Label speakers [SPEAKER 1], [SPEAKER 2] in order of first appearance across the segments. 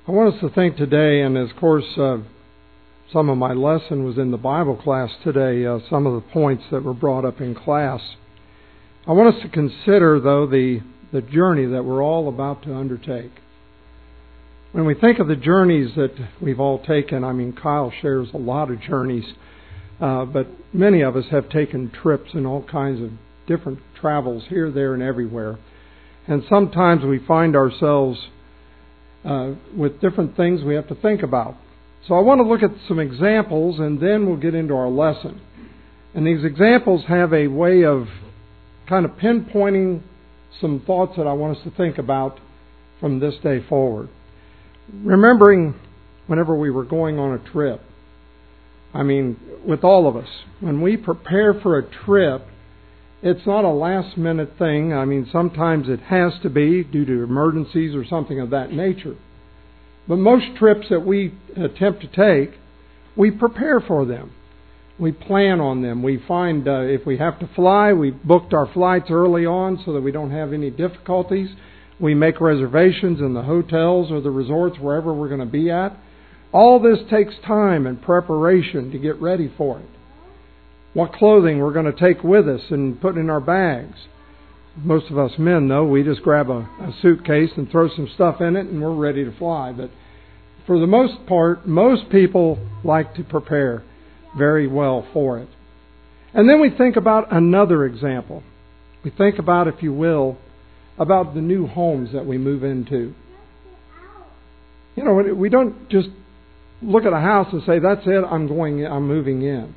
[SPEAKER 1] I want us to think today, and of course, some of my lesson was in the Bible class today, some of the points that were brought up in class. I want us to consider, though, the journey that we're all about to undertake. When we think of the journeys that we've all taken, I mean, Kyle shares a lot of journeys, but many of us have taken trips in all kinds of different travels here, there, and everywhere. And sometimes we find ourselves with different things we have to think about. So I want to look at some examples, and then we'll get into our lesson. And these examples have a way of kind of pinpointing some thoughts that I want us to think about from this day forward. Remembering whenever we were going on a trip, I mean, with all of us, when we prepare for a trip, it's not a last-minute thing. I mean, sometimes it has to be due to emergencies or something of that nature. But most trips that we attempt to take, we prepare for them. We plan on them. We find if we have to fly, we've booked our flights early on so that we don't have any difficulties. We make reservations in the hotels or the resorts, wherever we're going to be at. All this takes time and preparation to get ready for it. What clothing we're going to take with us and put in our bags. Most of us men, though, we just grab a suitcase and throw some stuff in it and we're ready to fly. But for the most part, most people like to prepare very well for it. And then we think about another example. We think about, if you will, about the new homes that we move into. You know, we don't just look at a house and say, that's it, I'm moving in.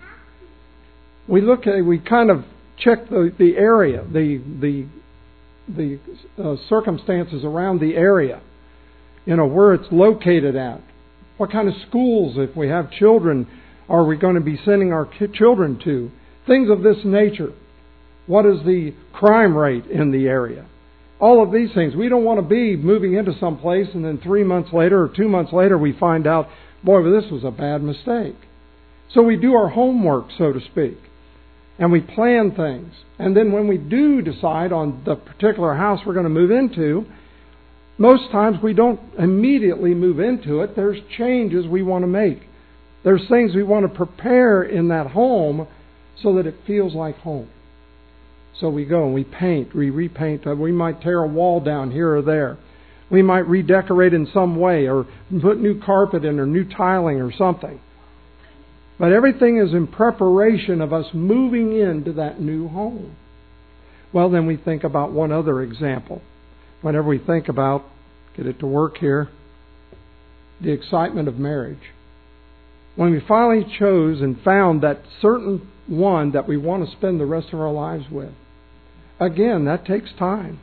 [SPEAKER 1] We kind of check the area, the circumstances around the area. You know, where it's located at. What kind of schools, if we have children, are we going to be sending our children to? Things of this nature. What is the crime rate in the area? All of these things. We don't want to be moving into some place and then 3 months later or 2 months later we find out, boy, well, this was a bad mistake. So we do our homework, so to speak. And we plan things. And then when we do decide on the particular house we're going to move into, most times we don't immediately move into it. There's changes we want to make. There's things we want to prepare in that home so that it feels like home. So we go and we paint, we repaint. We might tear a wall down here or there. We might redecorate in some way or put new carpet in or new tiling or something. But everything is in preparation of us moving into that new home. Well, then we think about one other example. Whenever we think about, get it to work here, the excitement of marriage. When we finally chose and found that certain one that we want to spend the rest of our lives with. Again, that takes time.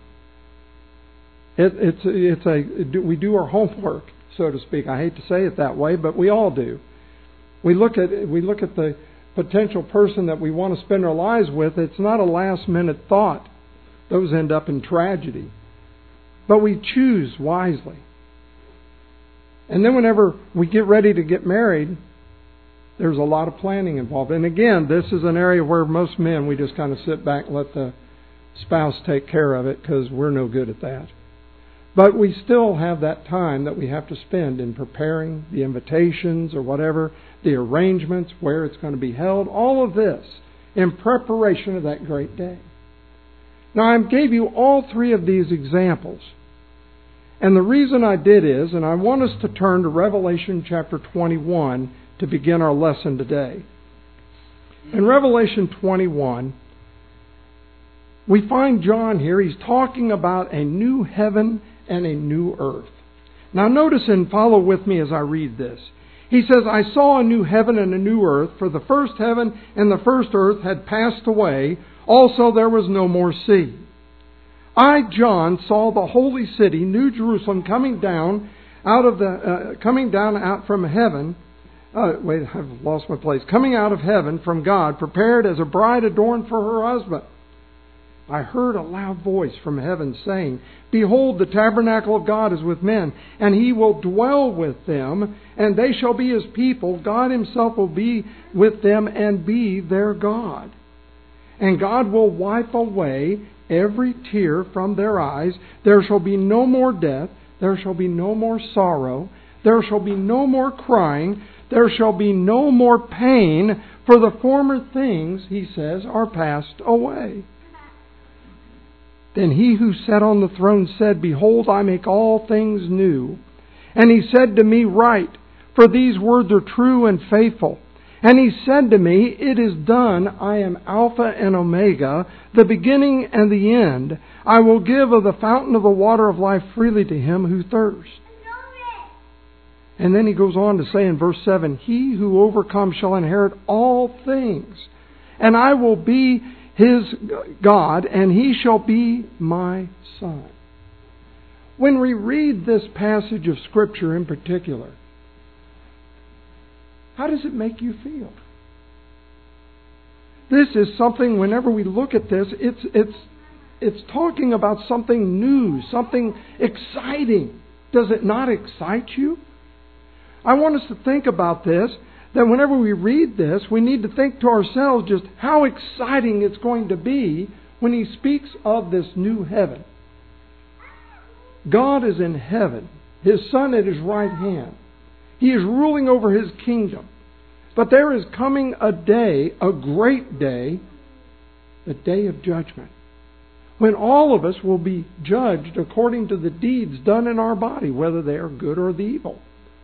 [SPEAKER 1] We do our homework, so to speak. I hate to say it that way, but we all do. We look at the potential person that we want to spend our lives with. It's not a last-minute thought. Those end up in tragedy. But we choose wisely. And then whenever we get ready to get married, there's a lot of planning involved. And again, this is an area where most men, we just kind of sit back and let the spouse take care of it because we're no good at that. But we still have that time that we have to spend in preparing the invitations or whatever, the arrangements, where it's going to be held, all of this in preparation of that great day. Now, I gave you all three of these examples. And the reason I did is, and I want us to turn to Revelation chapter 21 to begin our lesson today. In Revelation 21, we find John here. He's talking about a new heaven and a new earth. Now notice and follow with me as I read this. He says, I saw a new heaven and a new earth, for the first heaven and the first earth had passed away. Also there was no more sea. I, John, saw the holy city, New Jerusalem, coming down out from heaven. I've lost my place. Coming out of heaven from God, prepared as a bride adorned for her husband. I heard a loud voice from heaven saying, Behold, the tabernacle of God is with men, and He will dwell with them, and they shall be His people. God Himself will be with them and be their God. And God will wipe away every tear from their eyes. There shall be no more death. There shall be no more sorrow. There shall be no more crying. There shall be no more pain, for the former things, he says, are passed away. Then he who sat on the throne said, Behold, I make all things new. And he said to me, Write, for these words are true and faithful. And he said to me, It is done. I am Alpha and Omega, the beginning and the end. I will give of the fountain of the water of life freely to him who thirsts. And then he goes on to say in verse 7, He who overcomes shall inherit all things, and I will be his God, and he shall be my son. When we read this passage of Scripture in particular, how does it make you feel? This is something, whenever we look at this, it's talking about something new, something exciting. Does it not excite you? I want us to think about this, that whenever we read this, we need to think to ourselves just how exciting it's going to be when he speaks of this new heaven. God is in heaven, his Son at his right hand. He is ruling over his kingdom. But there is coming a day, a great day, the day of judgment, when all of us will be judged according to the deeds done in our body, whether they are good or the evil.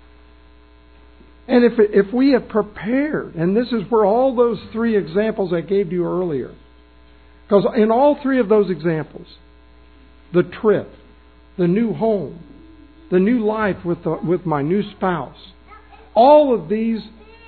[SPEAKER 1] And if we have prepared, and this is where all those three examples I gave you earlier, because in all three of those examples, the trip, the new home, the new life with my new spouse, all of these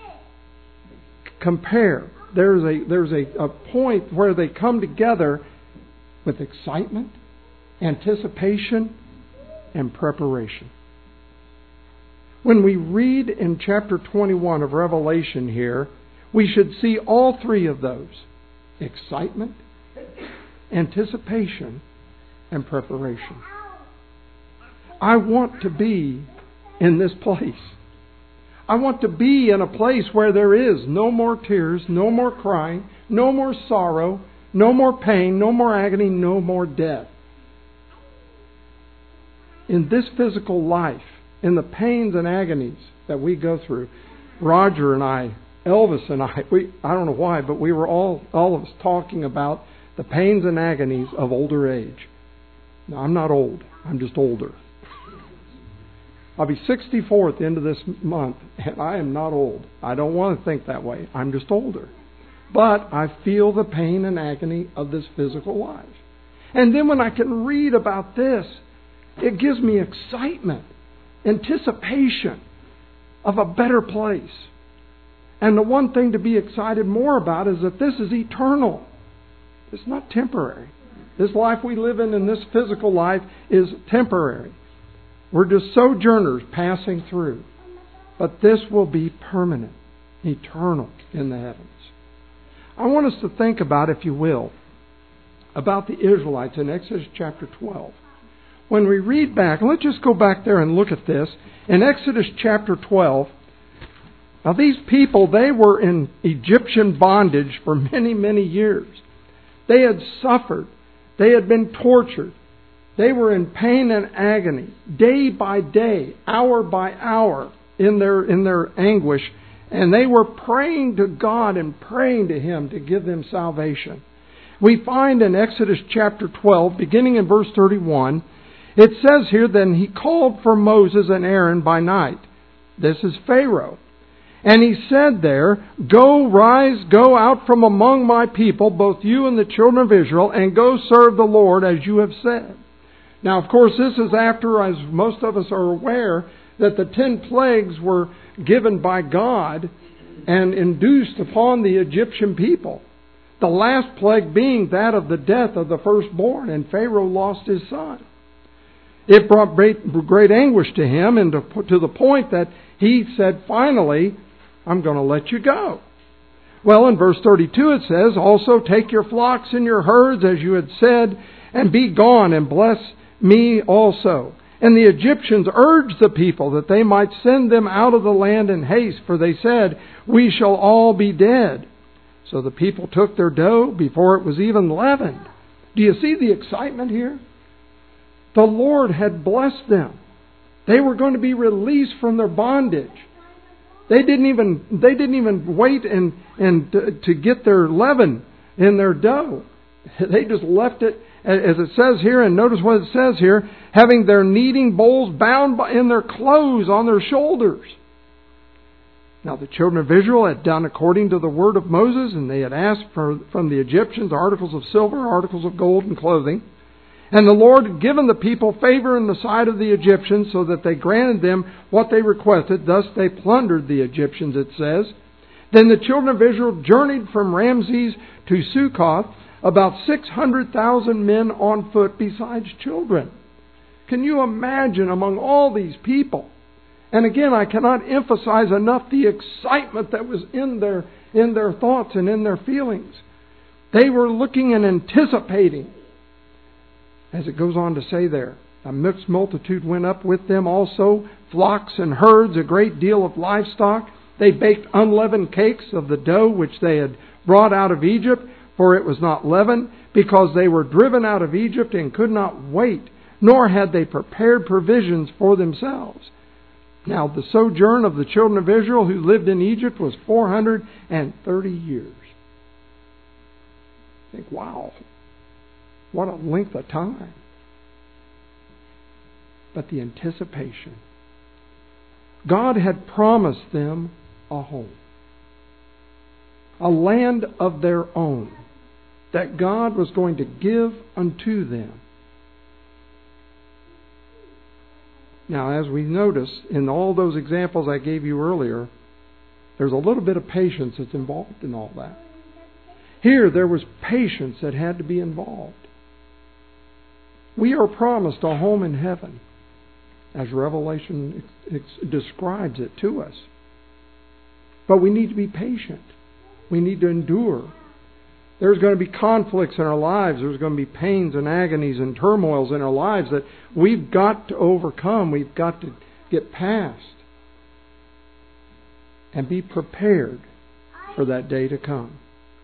[SPEAKER 1] compare. There's a point where they come together with excitement, anticipation, and preparation. When we read in chapter 21 of Revelation here, we should see all three of those: excitement, anticipation, and preparation. I want to be in this place. I want to be in a place where there is no more tears, no more crying, no more sorrow, no more pain, no more agony, no more death. In this physical life, in the pains and agonies that we go through, Roger and I, Elvis and I don't know why, but we were all of us talking about the pains and agonies of older age. Now, I'm not old. I'm just older. I'll be 64 at the end of this month, and I am not old. I don't want to think that way. I'm just older. But I feel the pain and agony of this physical life. And then when I can read about this, it gives me excitement, anticipation of a better place. And the one thing to be excited more about is that this is eternal. It's not temporary. This life we live in this physical life, is temporary. We're just sojourners passing through. But this will be permanent, eternal in the heavens. I want us to think about, if you will, about the Israelites in Exodus chapter 12. When we read back, and let's just go back there and look at this. In Exodus chapter 12, now these people, they were in Egyptian bondage for many, many years. They had suffered. They had been tortured. They were in pain and agony, day by day, hour by hour, in their anguish. And they were praying to God and praying to Him to give them salvation. We find in Exodus chapter 12, beginning in verse 31, it says here, Then he called for Moses and Aaron by night. This is Pharaoh. And he said there, Rise, go out from among my people, both you and the children of Israel, and go serve the Lord as you have said. Now, of course, this is after, as most of us are aware, that the 10 plagues were given by God and induced upon the Egyptian people. The last plague being that of the death of the firstborn, and Pharaoh lost his son. It brought great anguish to him, and to the point that he said, finally, I'm going to let you go. Well, in verse 32 it says, Also take your flocks and your herds, as you had said, and be gone, and bless me also. And the Egyptians urged the people that they might send them out of the land in haste, for they said, We shall all be dead. So the people took their dough before it was even leavened. Do you see the excitement here? The Lord had blessed them. They were going to be released from their bondage. They didn't even wait and to get their leaven in their dough. They just left it, as it says here, and notice what it says here, having their kneading bowls bound in their clothes on their shoulders. Now the children of Israel had done according to the word of Moses, and they had asked from the Egyptians articles of silver, articles of gold, and clothing. And the Lord had given the people favor in the sight of the Egyptians, so that they granted them what they requested. Thus they plundered the Egyptians, it says. Then the children of Israel journeyed from Ramses to Succoth, about 600,000 men on foot besides children. Can you imagine among all these people? And again, I cannot emphasize enough the excitement that was in their thoughts and in their feelings. They were looking and anticipating. As it goes on to say there, a mixed multitude went up with them also, flocks and herds, a great deal of livestock. They baked unleavened cakes of the dough which they had brought out of Egypt, for it was not leavened, because they were driven out of Egypt and could not wait, nor had they prepared provisions for themselves. Now the sojourn of the children of Israel who lived in Egypt was 430 years. I think, wow. What a length of time. But the anticipation. God had promised them a home. A land of their own that God was going to give unto them. Now, as we notice in all those examples I gave you earlier, there's a little bit of patience that's involved in all that. Here, there was patience that had to be involved. We are promised a home in heaven, as Revelation describes it to us. But we need to be patient. We need to endure. There's going to be conflicts in our lives. There's going to be pains and agonies and turmoils in our lives that we've got to overcome. We've got to get past. And be prepared for that day to come.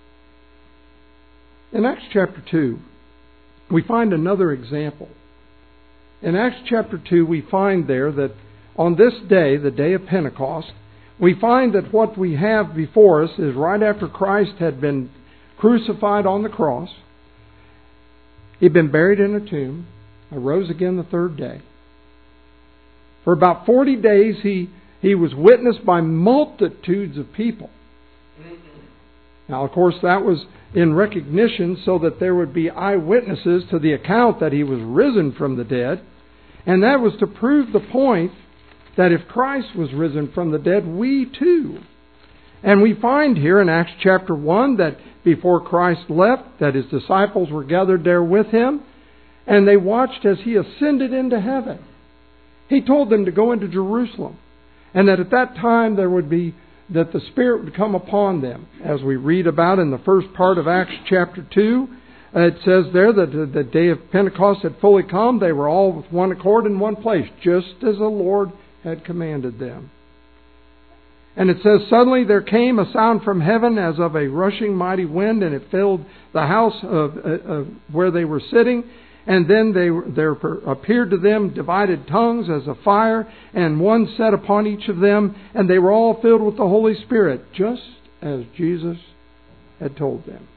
[SPEAKER 1] In Acts chapter 2, we find another example. In Acts chapter 2, we find there that on this day, the day of Pentecost, we find that what we have before us is right after Christ had been crucified on the cross. He'd been buried in a tomb, arose again the third day. For about 40 days, he was witnessed by multitudes of people. Now, of course, that was in recognition so that there would be eyewitnesses to the account that he was risen from the dead. And that was to prove the point that if Christ was risen from the dead, we too. And we find here in Acts chapter 1 that before Christ left, that his disciples were gathered there with him, and they watched as he ascended into heaven. He told them to go into Jerusalem, and that at that time that the Spirit would come upon them. As we read about in the first part of Acts chapter 2, it says there that the day of Pentecost had fully come. They were all with one accord in one place, just as the Lord had commanded them. And it says, suddenly there came a sound from heaven as of a rushing mighty wind, and it filled the house of where they were sitting. And then there appeared to them divided tongues as of fire, and one sat upon each of them, and they were all filled with the Holy Spirit, just as Jesus had told them.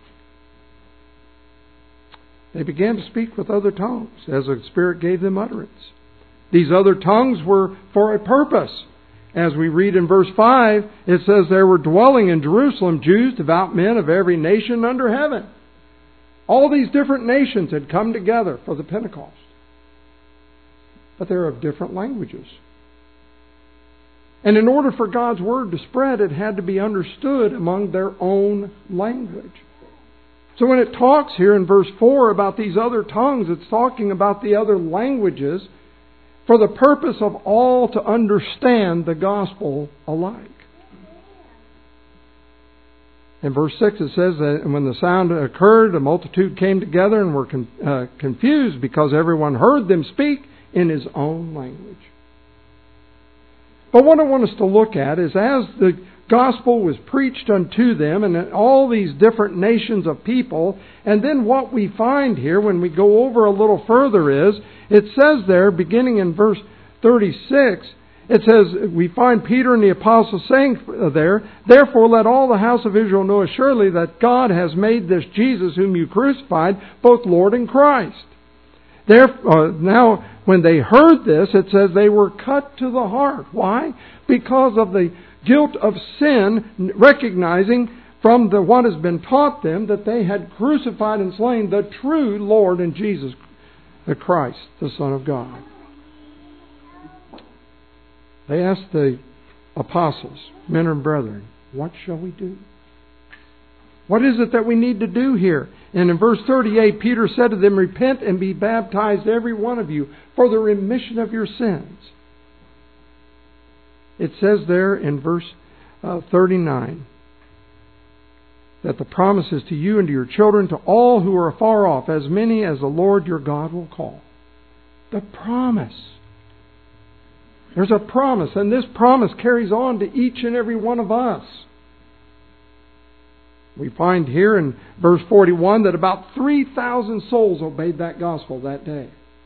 [SPEAKER 1] They began to speak with other tongues, as the Spirit gave them utterance. These other tongues were for a purpose. As we read in verse 5, it says, there were dwelling in Jerusalem Jews, devout men of every nation under heaven. All these different nations had come together for the Pentecost. But they're of different languages. And in order for God's Word to spread, it had to be understood among their own language. So when it talks here in verse 4 about these other tongues, it's talking about the other languages for the purpose of all to understand the gospel alike. In verse 6 it says that when the sound occurred, a multitude came together and were confused because everyone heard them speak in his own language. But what I want us to look at is as the gospel was preached unto them and all these different nations of people, and then what we find here when we go over a little further is, it says there, beginning in verse 36, it says, we find Peter and the apostles saying there, "Therefore let all the house of Israel know assuredly that God has made this Jesus whom you crucified both Lord and Christ." Now, when they heard this, it says they were cut to the heart. Why? Because of the guilt of sin, recognizing from what has been taught them that they had crucified and slain the true Lord and Jesus the Christ, the Son of God. They asked the apostles, "Men and brethren, what shall we do?" What is it that we need to do here? And in verse 38, Peter said to them, "Repent and be baptized, every one of you, for the remission of your sins." It says there in verse 39 that the promise is to you and to your children, to all who are afar off, as many as the Lord your God will call. The promise. There's a promise, and this promise carries on to each and every one of us. We find here in verse 41 that about 3,000 souls obeyed that gospel that day.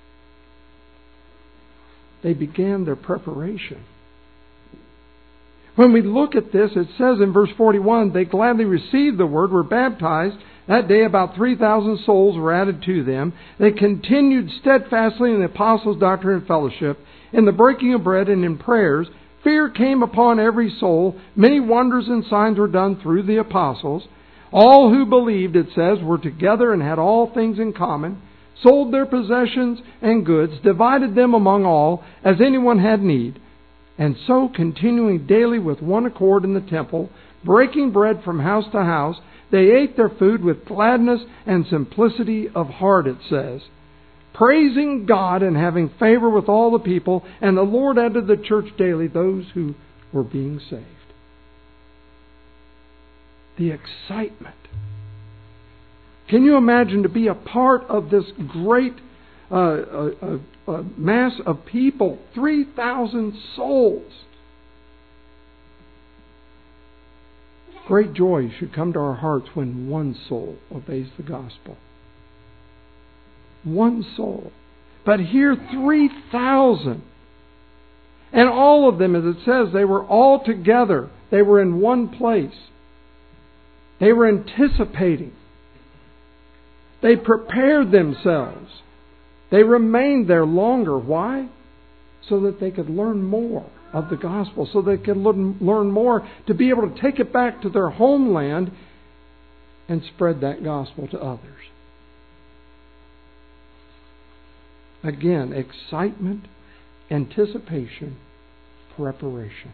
[SPEAKER 1] They began their preparation. When we look at this, it says in verse 41, they gladly received the word, were baptized. That day about 3,000 souls were added to them. They continued steadfastly in the apostles' doctrine and fellowship, in the breaking of bread and in prayers. Fear came upon every soul. Many wonders and signs were done through the apostles. All who believed, it says, were together and had all things in common, sold their possessions and goods, divided them among all, as anyone had need. And so, continuing daily with one accord in the temple, breaking bread from house to house, they ate their food with gladness and simplicity of heart, it says, praising God and having favor with all the people. And the Lord added to the church daily those who were being saved. The excitement. Can you imagine to be a part of this great mass of people? 3,000 souls. Great joy should come to our hearts when one soul obeys the gospel. One soul. But here 3,000. And all of them, as it says, they were all together. They were in one place. They were anticipating. They prepared themselves. They remained there longer. Why? So that they could learn more of the gospel. So they could learn more to be able to take it back to their homeland and spread that gospel to others. Again, excitement, anticipation, preparation.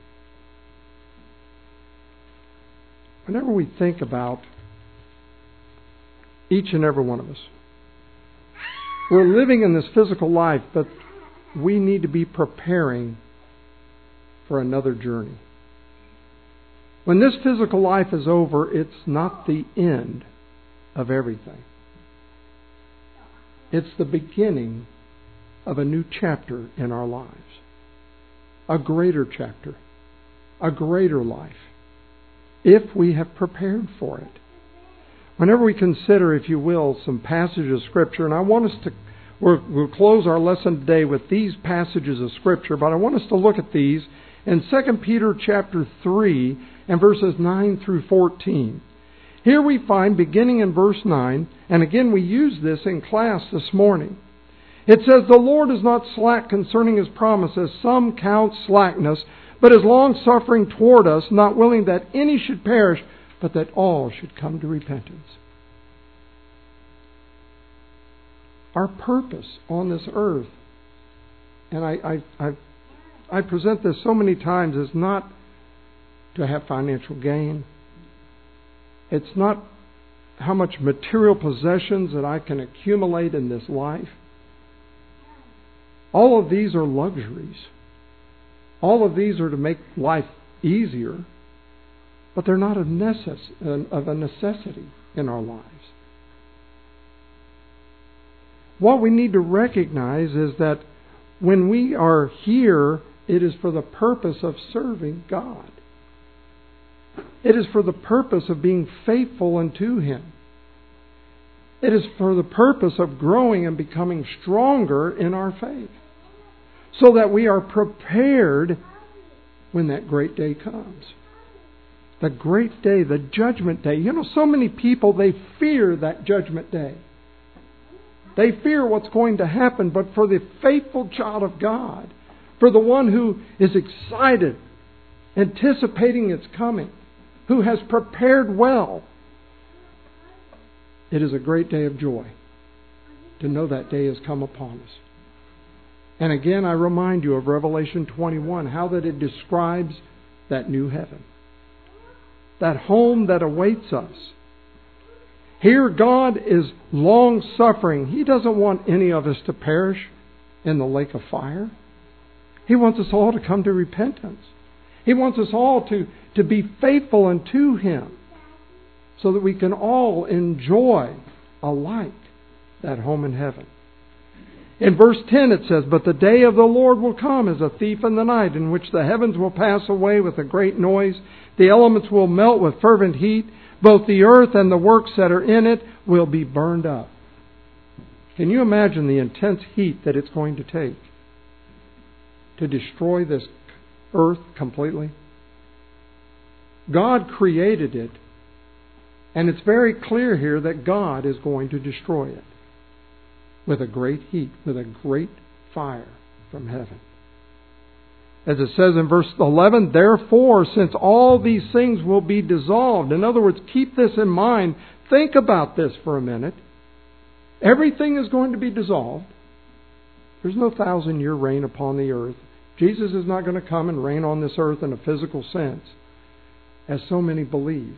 [SPEAKER 1] Whenever we think about each and every one of us, we're living in this physical life, but we need to be preparing for another journey. When this physical life is over, it's not the end of everything. It's the beginning of a new chapter in our lives. A greater chapter. A greater life. If we have prepared for it. Whenever we consider, if you will, some passages of Scripture, and I want us to, we'll close our lesson today with these passages of Scripture, but I want us to look at these in 2 Peter chapter 3 and verses 9 through 14. Here we find, beginning in verse 9, and again we used this in class this morning. It says, "The Lord is not slack concerning His promise, as some count slackness, but is long-suffering toward us, not willing that any should perish, but that all should come to repentance." Our purpose on this earth, and I present this so many times, is not to have financial gain. It's not how much material possessions that I can accumulate in this life. All of these are luxuries. All of these are to make life easier, but they're not of a necessity in our lives. What we need to recognize is that when we are here, it is for the purpose of serving God. It is for the purpose of being faithful unto Him. It is for the purpose of growing and becoming stronger in our faith. so that we are prepared when that great day comes. The great day, the judgment day. You know, so many people, they fear that judgment day. They fear what's going to happen, but for the faithful child of God, for the one who is excited, anticipating its coming, who has prepared well, it is a great day of joy to know that day has come upon us. And again, I remind you of Revelation 21, how that it describes that new heaven, that home that awaits us. Here God is long-suffering. He doesn't want any of us to perish in the lake of fire. He wants us all to come to repentance. He wants us all to be faithful unto Him so that we can all enjoy alike that home in heaven. In verse 10 it says, "But the day of the Lord will come as a thief in the night, in which the heavens will pass away with a great noise. The elements will melt with fervent heat. Both the earth and the works that are in it will be burned up." Can you imagine the intense heat that it's going to take to destroy this earth completely? God created it, and it's very clear here that God is going to destroy it with a great heat, with a great fire from heaven. As it says in verse 11, "Therefore, since all these things will be dissolved." In other words, keep this in mind. Think about this for a minute. Everything is going to be dissolved. There's no 1,000-year reign upon the earth. Jesus is not going to come and reign on this earth in a physical sense, as so many believe.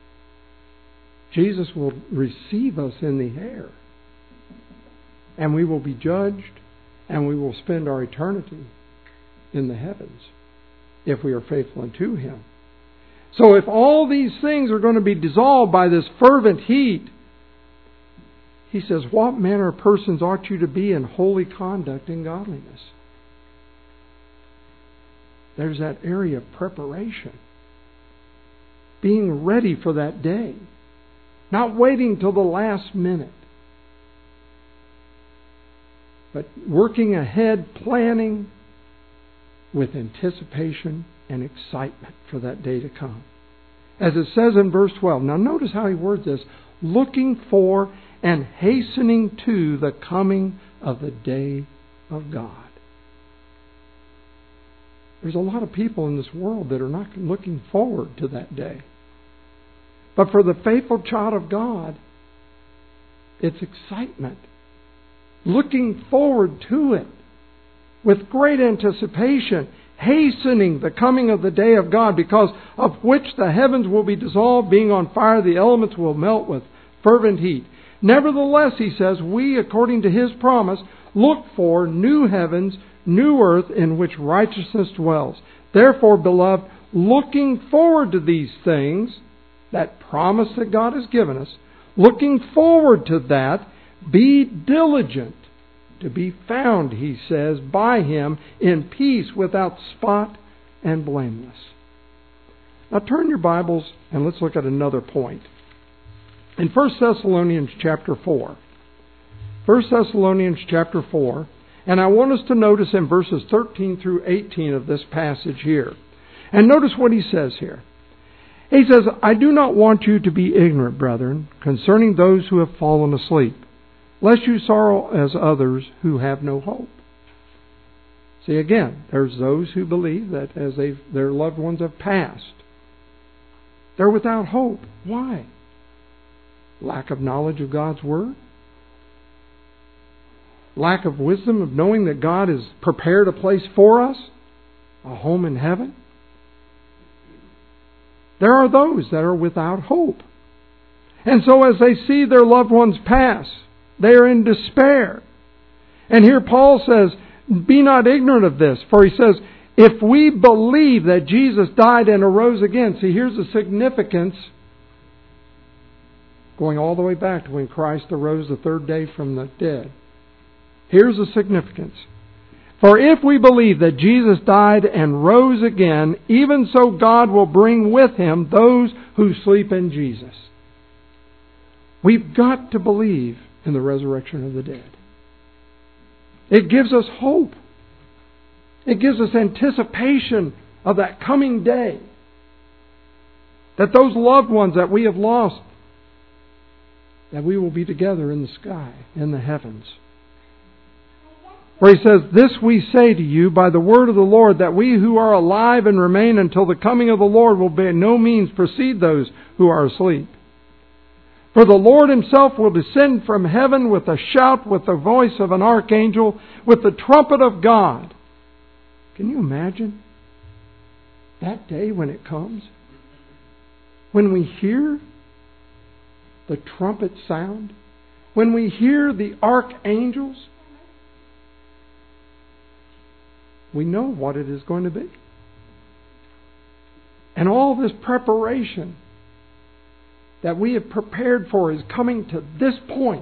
[SPEAKER 1] Jesus will receive us in the air, and we will be judged, and we will spend our eternity in the heavens if we are faithful unto Him. So if all these things are going to be dissolved by this fervent heat, He says, "What manner of persons ought you to be in holy conduct and godliness?" There's that area of preparation. Being ready for that day. Not waiting till the last minute. But working ahead, planning with anticipation and excitement for that day to come. As it says in verse 12. Now notice how he words this. "Looking for and hastening to the coming of the day of God." There's a lot of people in this world that are not looking forward to that day. But for the faithful child of God, it's excitement. Looking forward to it with great anticipation, hastening the coming of the day of God, because of which the heavens will be dissolved, being on fire, the elements will melt with fervent heat. Nevertheless, he says, we, according to His promise, look for new heavens, new earth in which righteousness dwells. Therefore, beloved, looking forward to these things, that promise that God has given us, looking forward to that, be diligent to be found, he says, by Him in peace, without spot and blameless. Now turn your Bibles and let's look at another point. In 1 Thessalonians chapter 4. 1 Thessalonians chapter 4. And I want us to notice in verses 13 through 18 of this passage here. And notice what he says here. He says, "I do not want you to be ignorant, brethren, concerning those who have fallen asleep, lest you sorrow as others who have no hope." See, again, there's those who believe that as their loved ones have passed, they're without hope. Why? Lack of knowledge of God's Word? Lack of wisdom of knowing that God has prepared a place for us, a home in heaven? There are those that are without hope. And so as they see their loved ones pass, they are in despair. And here Paul says, be not ignorant of this. For he says, if we believe that Jesus died and arose again. See, here's the significance, going all the way back to when Christ arose the third day from the dead. Here's the significance. For if we believe that Jesus died and rose again, even so God will bring with Him those who sleep in Jesus. We've got to believe in the resurrection of the dead. It gives us hope. It gives us anticipation of that coming day. That those loved ones that we have lost, that we will be together in the sky, in the heavens. Where He says, "This we say to you by the word of the Lord, that we who are alive and remain until the coming of the Lord will by no means precede those who are asleep. For the Lord Himself will descend from heaven with a shout, with the voice of an archangel, with the trumpet of God." Can you imagine that day when it comes? When we hear the trumpet sound, when we hear the archangels, we know what it is going to be. And all this preparation that we have prepared for is coming to this point.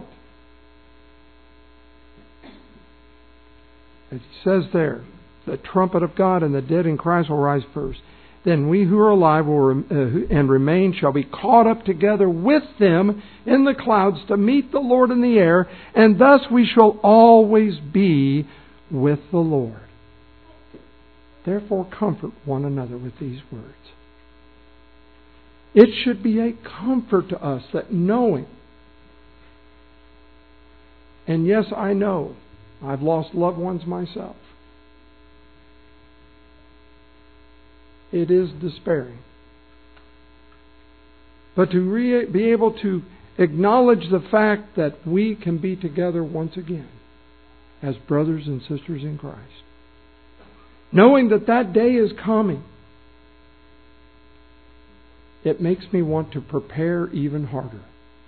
[SPEAKER 1] It says there, the trumpet of God and the dead in Christ will rise first. Then we who are alive and remain shall be caught up together with them in the clouds to meet the Lord in the air, and thus we shall always be with the Lord. Therefore comfort one another with these words. It should be a comfort to us that knowing, and yes, I know, I've lost loved ones myself. It is despairing. But to be able to acknowledge the fact that we can be together once again as brothers and sisters in Christ. Knowing that that day is coming, it makes me want to prepare even harder.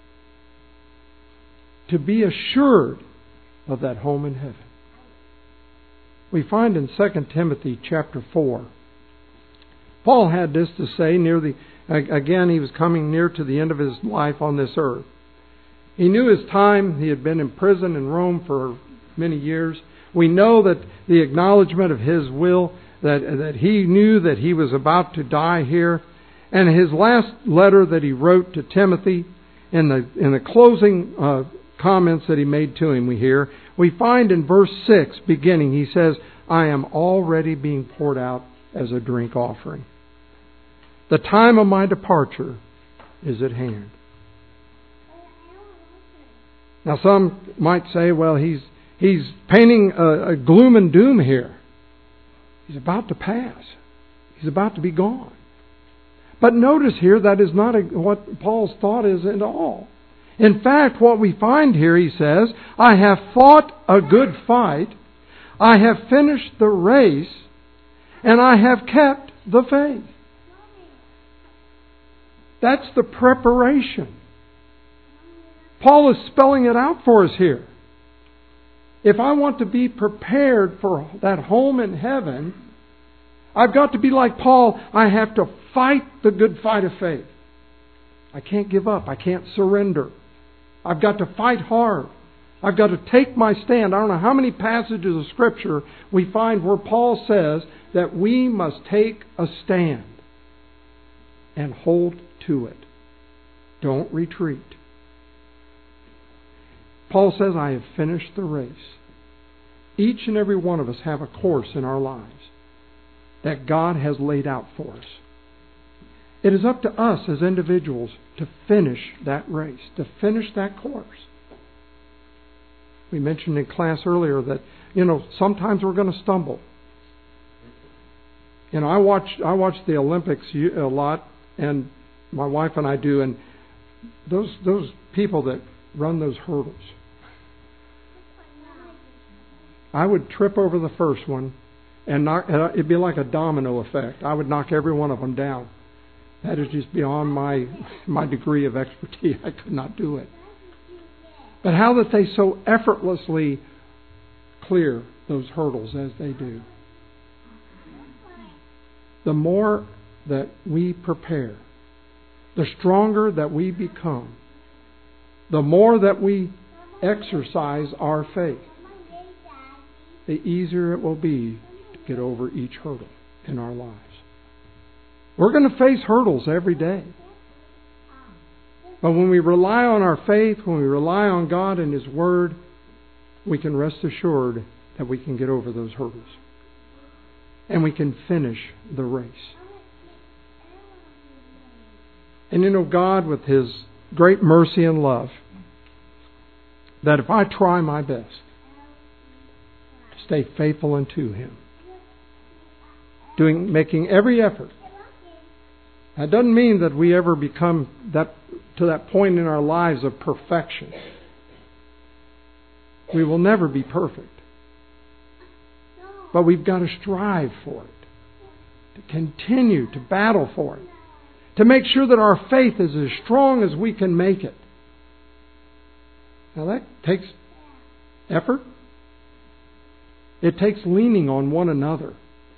[SPEAKER 1] To be assured of that home in heaven. We find in 2 Timothy chapter 4, Paul had this to say again, he was coming near to the end of his life on this earth. He knew his time. He had been in prison in Rome for many years. We know that the acknowledgement of his will, that he knew that he was about to die here. And his last letter that he wrote to Timothy, in the closing comments that he made to him, we find in verse 6 beginning, he says, "I am already being poured out as a drink offering. The time of my departure is at hand." Now some might say, well, he's painting a gloom and doom here. He's about to pass. He's about to be gone. But notice here, that is not what Paul's thought is at all. In fact, what we find here, he says, "I have fought a good fight, I have finished the race, and I have kept the faith." That's the preparation. Paul is spelling it out for us here. If I want to be prepared for that home in heaven, I've got to be like Paul. I have to fight the good fight of faith. I can't give up. I can't surrender. I've got to fight hard. I've got to take my stand. I don't know how many passages of Scripture we find where Paul says that we must take a stand and hold to it. Don't retreat. Paul says, "I have finished the race." Each and every one of us have a course in our lives that God has laid out for us. It is up to us as individuals to finish that race, to finish that course. We mentioned in class earlier that, sometimes we're going to stumble. I watch the Olympics a lot, and my wife and I do, and those people that run those hurdles, I would trip over the first one, and it'd be like a domino effect. I would knock every one of them down. That is just beyond my degree of expertise. I could not do it. But how that they so effortlessly clear those hurdles as they do. The more that we prepare, the stronger that we become, the more that we exercise our faith, the easier it will be to get over each hurdle in our lives. We're going to face hurdles every day. But when we rely on our faith, when we rely on God and His Word, we can rest assured that we can get over those hurdles. and we can finish the race. And you know, God, with His great mercy and love, that if I try my best to stay faithful unto Him, making every effort, that doesn't mean that we ever become to that point in our lives of perfection. We will never be perfect. But we've got to strive for it, to continue to battle for it, to make sure that our faith is as strong as we can make it. Now that takes effort. It takes leaning on one another.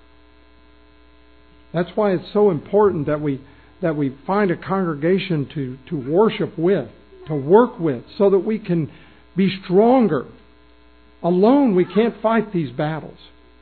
[SPEAKER 1] That's why it's so important that we find a congregation to worship with, to work with, so that we can be stronger. Alone we can't fight these battles.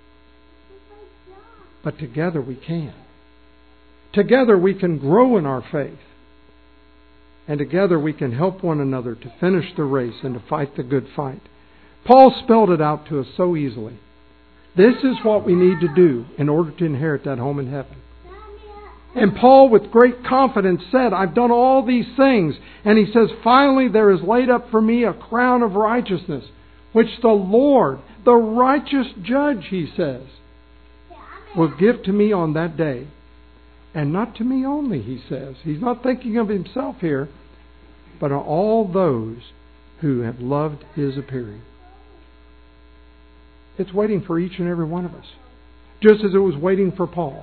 [SPEAKER 1] But together we can. Together we can grow in our faith. And together we can help one another to finish the race and to fight the good fight. Paul spelled it out to us so easily. This is what we need to do in order to inherit that home in heaven. And Paul, with great confidence, said, I've done all these things. And he says, finally there is laid up for me a crown of righteousness, which the Lord, the righteous judge, he says, will give to me on that day. And not to me only, he says. He's not thinking of himself here, but on all those who have loved His appearing. It's waiting for each and every one of us, just as it was waiting for Paul.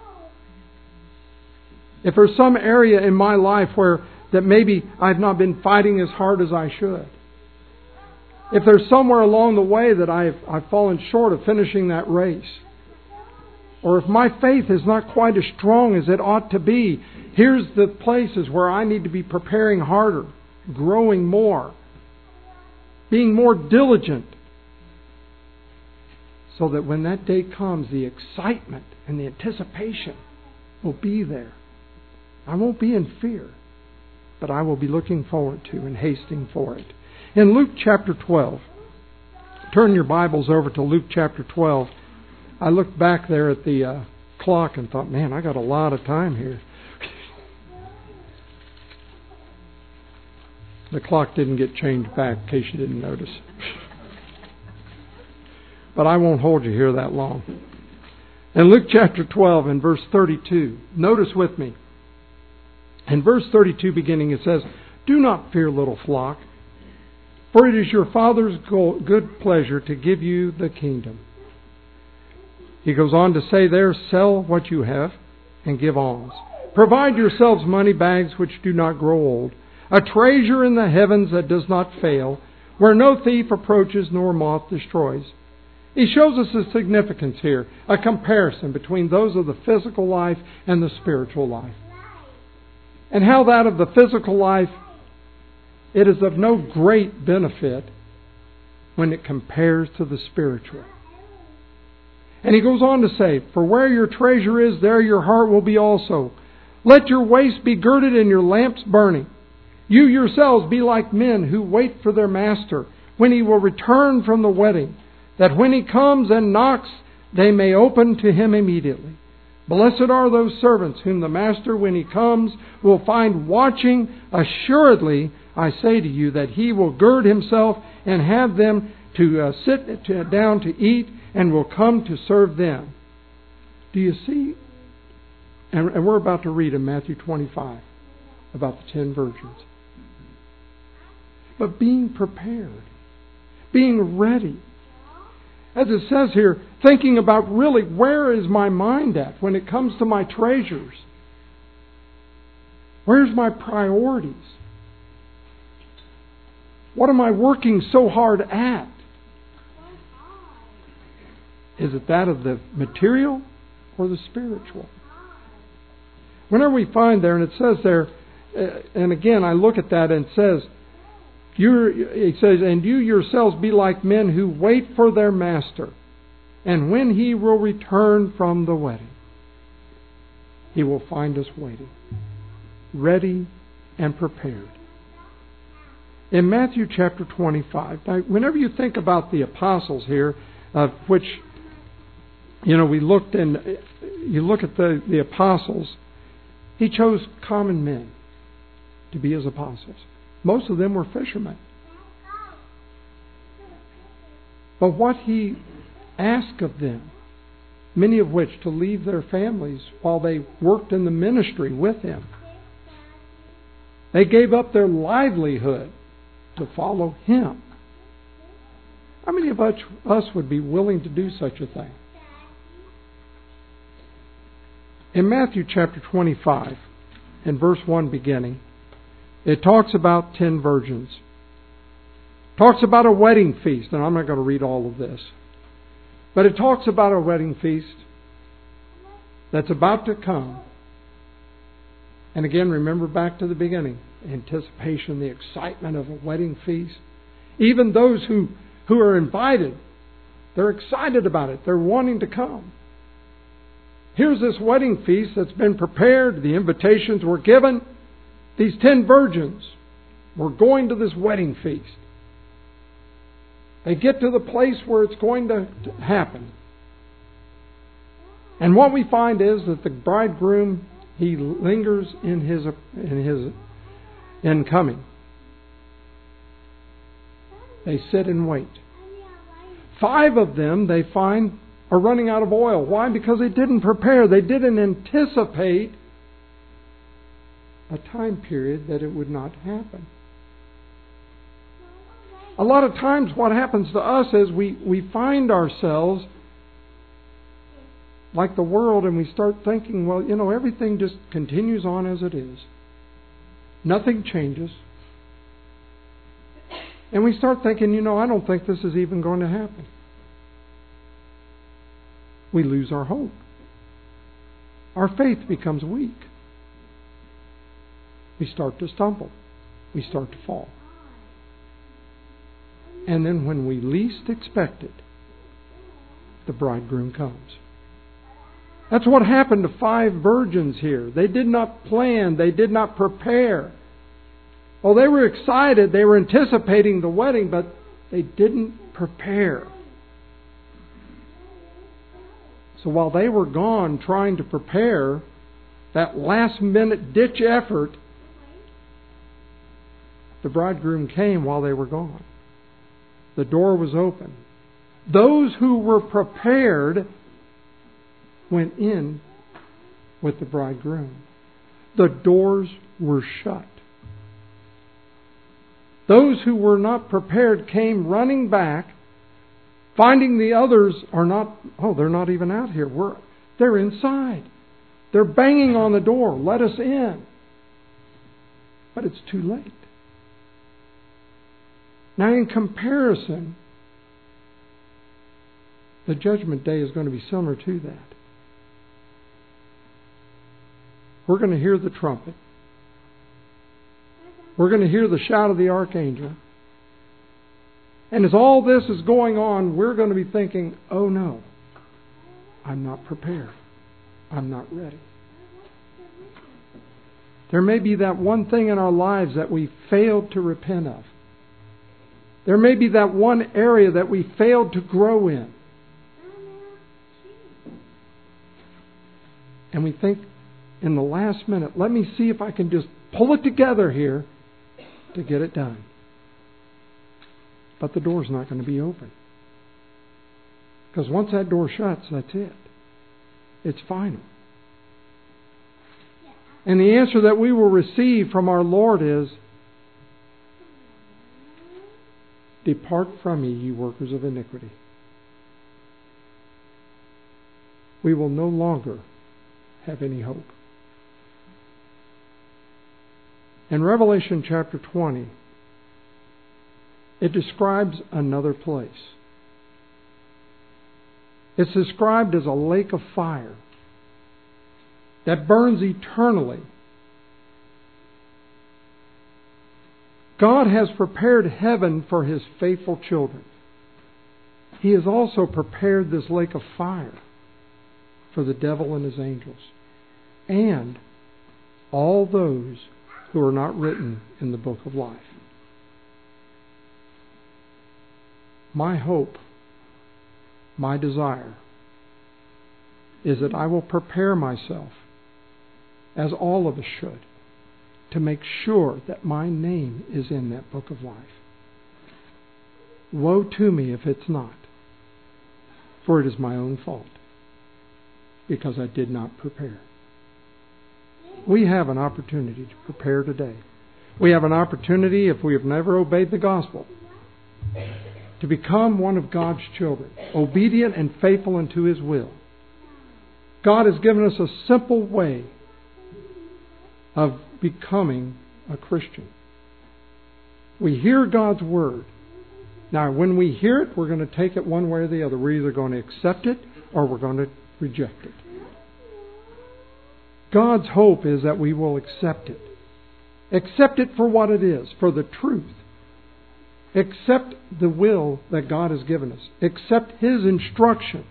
[SPEAKER 1] If there's some area in my life where that maybe I've not been fighting as hard as I should, if there's somewhere along the way that I've fallen short of finishing that race, or if my faith is not quite as strong as it ought to be, here's the places where I need to be preparing harder, growing more, being more diligent, so that when that day comes, the excitement and the anticipation will be there. I won't be in fear, but I will be looking forward to and hasting for it. In Luke chapter 12, turn your Bibles over to Luke chapter 12. I looked back there at the clock and thought, man, I got a lot of time here. The clock didn't get changed back, in case you didn't notice. But I won't hold you here that long. In Luke chapter 12 and verse 32, notice with me. In verse 32 beginning it says, do not fear, little flock, for it is your Father's good pleasure to give you the kingdom. He goes on to say there, sell what you have and give alms. Provide yourselves money bags which do not grow old, a treasure in the heavens that does not fail, where no thief approaches nor moth destroys. He shows us the significance here, a comparison between those of the physical life and the spiritual life. And how that of the physical life, it is of no great benefit when it compares to the spiritual. And he goes on to say, for where your treasure is, there your heart will be also. Let your waist be girded and your lamps burning. You yourselves be like men who wait for their master when he will return from the wedding, that when he comes and knocks, they may open to him immediately. Blessed are those servants whom the master, when he comes, will find watching. Assuredly, I say to you that he will gird himself and have them to sit down to eat, and will come to serve them. Do you see? And we're about to read in Matthew 25 about the 10 virgins. But being prepared, being ready. As it says here, thinking about really where is my mind at when it comes to my treasures? Where's my priorities? What am I working so hard at? Is it that of the material or the spiritual? Whenever we find there, and it says there, and again I look at that and it says, it says, and you yourselves be like men who wait for their master, and when he will return from the wedding, he will find us waiting, ready and prepared. In Matthew chapter 25, now whenever you think about the apostles here, of which We looked and you look at the apostles. He chose common men to be his apostles. Most of them were fishermen. But what he asked of them, many of which to leave their families while they worked in the ministry with him. They gave up their livelihood to follow him. How many of us would be willing to do such a thing? In Matthew chapter 25, in verse 1 beginning, it talks about 10 virgins. Talks about a wedding feast, and I'm not going to read all of this. But it talks about a wedding feast that's about to come. And again, remember back to the beginning. Anticipation, the excitement of a wedding feast. Even those who are invited, they're excited about it. They're wanting to come. Here's this wedding feast that's been prepared. The invitations were given. These 10 virgins were going to this wedding feast. They get to the place where it's going to happen. And what we find is that the bridegroom, he lingers in his coming. They sit and wait. 5 of them, they find, are running out of oil. Why? Because they didn't prepare. They didn't anticipate a time period that it would not happen. A lot of times what happens to us is we find ourselves like the world and we start thinking, well, everything just continues on as it is. Nothing changes. And we start thinking, I don't think this is even going to happen. We lose our hope. Our faith becomes weak. We start to stumble. We start to fall. And then when we least expect it, the bridegroom comes. That's what happened to 5 virgins here. They did not plan. They did not prepare. Well, they were excited. They were anticipating the wedding, but they didn't prepare. So while they were gone trying to prepare, that last-minute ditch effort, the bridegroom came while they were gone. The door was open. Those who were prepared went in with the bridegroom. The doors were shut. Those who were not prepared came running back, finding the others they're not even out here. They're inside. They're banging on the door. Let us in. But it's too late. Now, in comparison, the judgment day is going to be similar to that. We're going to hear the trumpet. We're going to hear the shout of the archangel. And as all this is going on, we're going to be thinking, oh no, I'm not prepared. I'm not ready. There may be that one thing in our lives that we failed to repent of. There may be that one area that we failed to grow in. And we think in the last minute, let me see if I can just pull it together here to get it done. But the door's not going to be open. Because once that door shuts, that's it. It's final. And the answer that we will receive from our Lord is, depart from me, ye workers of iniquity. We will no longer have any hope. In Revelation chapter 20, it describes another place. It's described as a lake of fire that burns eternally. God has prepared heaven for His faithful children. He has also prepared this lake of fire for the devil and his angels, and all those who are not written in the book of life. My hope, my desire, is that I will prepare myself, as all of us should, to make sure that my name is in that book of life. Woe to me if it's not, for it is my own fault, because I did not prepare. We have an opportunity to prepare today. We have an opportunity, if we have never obeyed the gospel, to become one of God's children, obedient and faithful unto His will. God has given us a simple way of becoming a Christian. We hear God's Word. Now, when we hear it, we're going to take it one way or the other. We're either going to accept it or we're going to reject it. God's hope is that we will accept it. Accept it for what it is, for the truth. Accept the will that God has given us. Accept His instructions.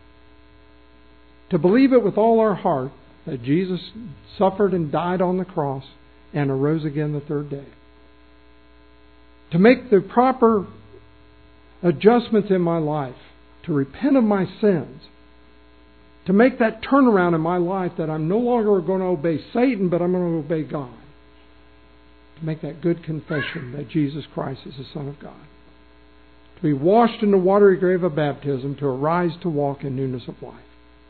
[SPEAKER 1] To believe it with all our heart that Jesus suffered and died on the cross and arose again the third day. To make the proper adjustments in my life, to repent of my sins, to make that turnaround in my life that I'm no longer going to obey Satan, but I'm going to obey God. To make that good confession that Jesus Christ is the Son of God. To be washed in the watery grave of baptism, to arise to walk in newness of life.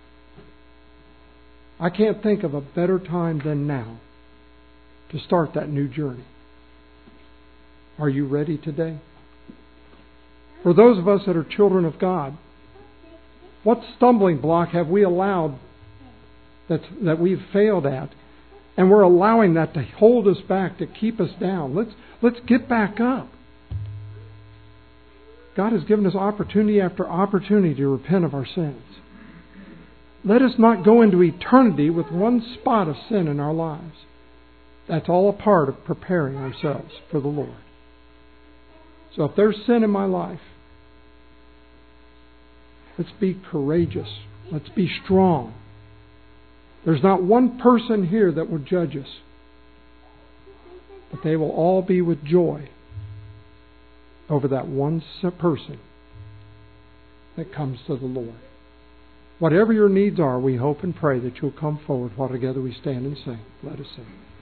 [SPEAKER 1] I can't think of a better time than now to start that new journey. Are you ready today? For those of us that are children of God, what stumbling block have we allowed that we've failed at? And we're allowing that to hold us back, to keep us down. Let's get back up. God has given us opportunity after opportunity to repent of our sins. Let us not go into eternity with one spot of sin in our lives. That's all a part of preparing ourselves for the Lord. So if there's sin in my life, let's be courageous. Let's be strong. There's not one person here that will judge us, but they will all be with joy over that one person that comes to the Lord. Whatever your needs are, we hope and pray that you'll come forward while together we stand and sing. Let us sing.